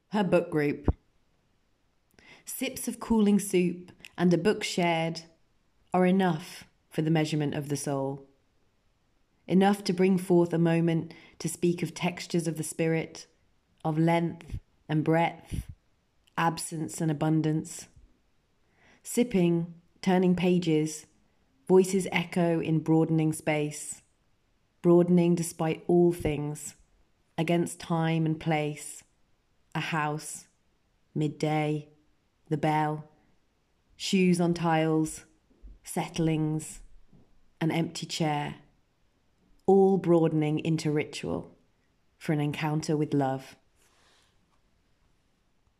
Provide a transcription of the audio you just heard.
Her book group. Sips of cooling soup and a book shared are enough for the measurement of the soul. Enough to bring forth a moment to speak of textures of the spirit, of length and breadth, absence and abundance. Sipping, turning pages, voices echo in broadening space, broadening despite all things, against time and place, a house, midday, the bell, shoes on tiles, settlings, an empty chair, all broadening into ritual for an encounter with love.